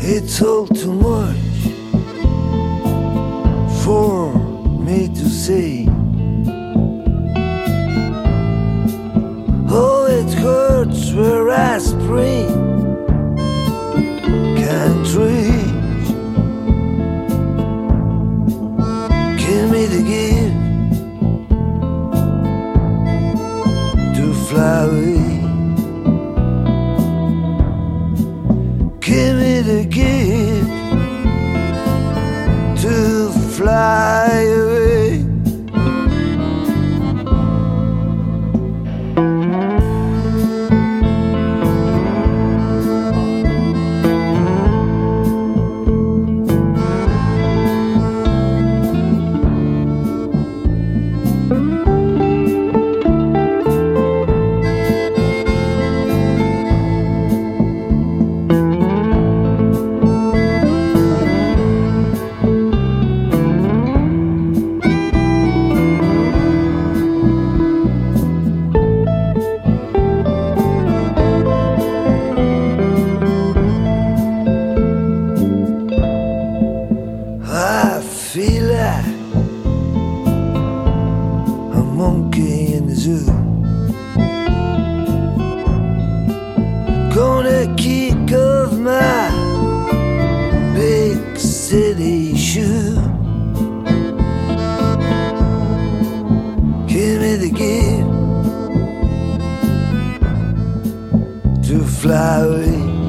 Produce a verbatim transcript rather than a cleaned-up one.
It's all too much for me to say. Oh, it hurts where I spring can't reach. Give me the gift to fly away. Give me the gift to fly away. I feel like a monkey in the zoo, gonna kick off my big city shoe. Give me the gift to fly away.